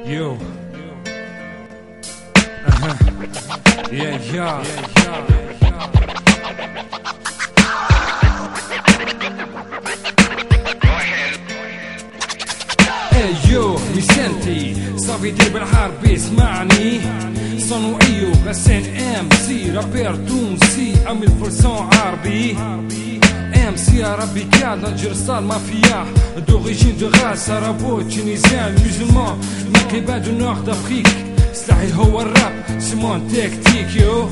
Yo. Yeah. Yo, mi senti? Stavi dire بالعربي اسمعني صنو ايو غسان ام سي رابير تونسي عامل فرسان عربي ام سي عربي كاد نجر ستار مافيا d'origine de race arabo tunisien musulman maghrébin du nord d'Afrique سلاحي هو الراب سمون تكتيك يو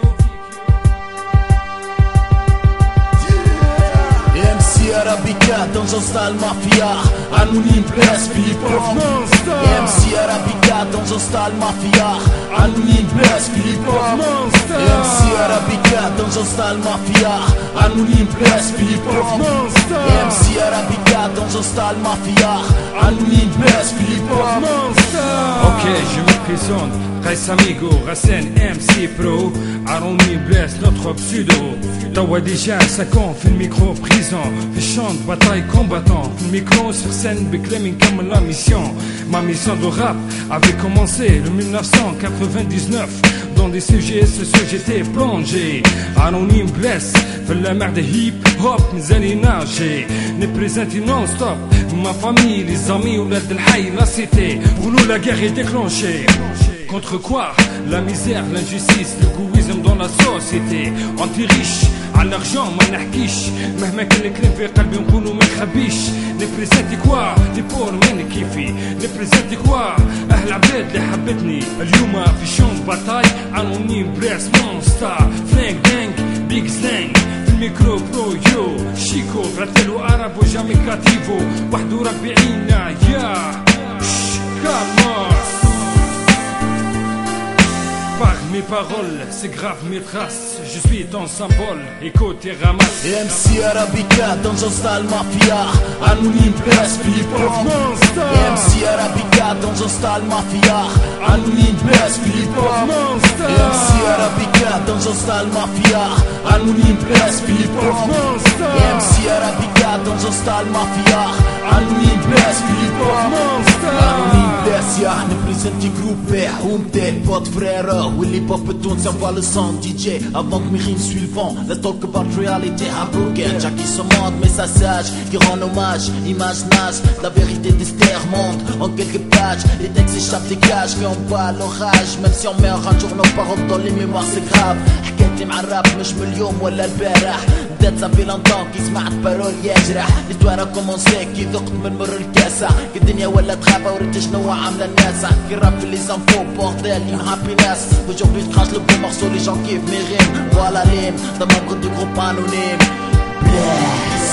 MC Arabica dans un style mafia Anonyme bless Philippe Monster MC Arabica dans un style mafia Anonyme bless Philippe Monster MC Arabica dans un style mafia Anonyme bless Philippe Monster MC Arabica dans un style mafia Anonyme bless Philippe Monster Ok, je me présente Rais Amigo, Racine, MC Pro Anonyme bless notre pseudo Tawa déjà 5 ans, fait le micro prison Fait chant de bataille combattant Fait le micro sur scène, Beclaming comme la mission Ma mission de rap avait commencé le 1999 Dans des sujets sociaux j'étais plongé Anonyme bless, fait la mer de hip hop مازالي ناجي نبريزنتي non stop Ma famille, les amis, ولاد الحي, la cité Pour nous la guerre est déclenchée Contre quoi? La misère, l'injustice, l'égoïsme dans la société Anti-riche, à l'argent ما نحكيش مهما كان الكلام في قلبي نقولو ما نخبيش نبريزنتي كوا لي بور من كيفي نبريزنتي كوا اهل عباد اللي حبتني اليوم في شون باتاي انونيم بريس مونستر فلانك دانك بيج سلانج في الميكرو برو يو شيكو فراتيلو ارابو جامي كاتيفو 41 يا كاموس Par mes paroles, c'est grave mes traces Je suis ton symbole, écoute et ramasse MC Arabica dans un style mafia Anonyme bless Philippe Monster MC Arabica dans un style mafia Anonyme bless Philippe Monster MC Arabica dans un style mafia Anonyme bless Philippe Monster MC Arabica dans un style mafia Anonyme bless Philippe Monster Anonyme bless ya نبريزنتي جروب حومتي بوت فريرا واللي بوب التونسي envoie le son DJ avant que mes rimes suivent le vent Let's talk about reality heartbroken Jackie se montre mais ça sage qui rend hommage image nage la vérité déstermonde en quelques pages les textes échappent des cages qui envoient l'orage même si on meurt un jour nos paroles dans les mémoires c'est grave حكايتي مع الراب مش من اليوم ولا البارح بدات ça fait longtemps كي سمعت بارول يجرح l'histoire a commencé كي ذقت من مر الكاسة كي الدنيا ولا تخافى وريت شنو عاملة الناس كي راب في les infos bordel in happiness aujourd'hui je crache le bon morceau les gens kiffent mes rimes voilà l'hymne d'un membre du groupe anonyme Bless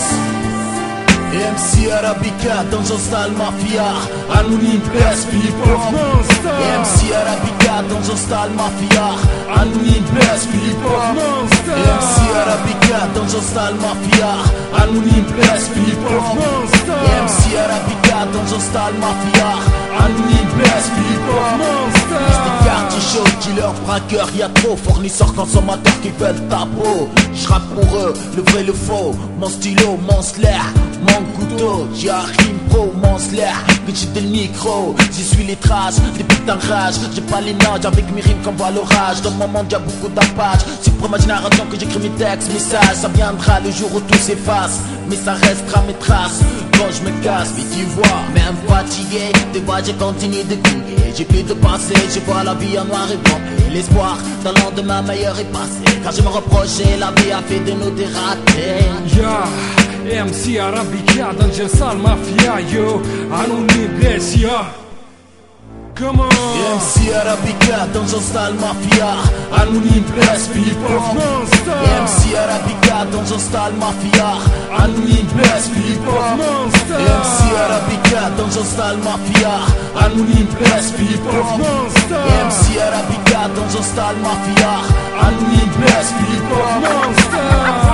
MC Arabica dans un style mafia Anonyme bless Philippe Monster MC Arabica dans un style mafia Anonyme bless Philippe Monster MC Arabica dans un style mafia Anonyme bless Philippe Monster MC Arabica dans un style mafia Anonyme bless Philippe Monster Quartier chaud, dealer, braqueur, y'a trop fournisseurs, consommateurs qui veulent ta peau. J'rappe pour eux, le vrai, le faux. Mon stylo, mon slair, mon couteau. J'arrime pro, mon slair, que j'ai le micro. J'y suis les traces, des putains de rage. J'ai pas les nages avec mes rimes qu'on voit l'orage. Dans mon monde y'a beaucoup d'impages. C'est pour ma génération que j'écris mes textes, messages. Ça viendra le jour où tout s'efface, mais ça restera mes traces. Quand je me casse, mais tu vois, même fatigué, des fois j'ai continué de couiller. J'ai plus de passé, je vois la vie en noir et blanc. L'espoir d'un lendemain meilleur est passé. Car je me reprochais, la vie a fait de nous des ratés. Yeah, MC Arabica dans un sale mafia, yo Anonyme bless, ya Come on MC Arabica dans un style mafia Anonyme bless Philippe Monster MC Arabica dans un style mafia Anonyme bless Philippe Monster MC Arabica dans un style mafia Anonyme bless Philippe Monster MC Arabica dans un style mafia Anonyme bless Philippe Monster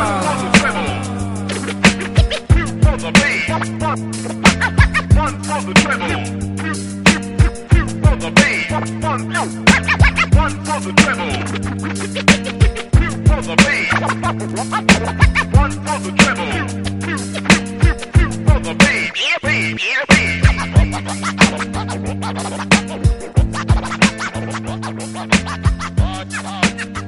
One for the treble. Two for the bass. One for the treble. Two for the bass. One for the treble. Two for the bass. What?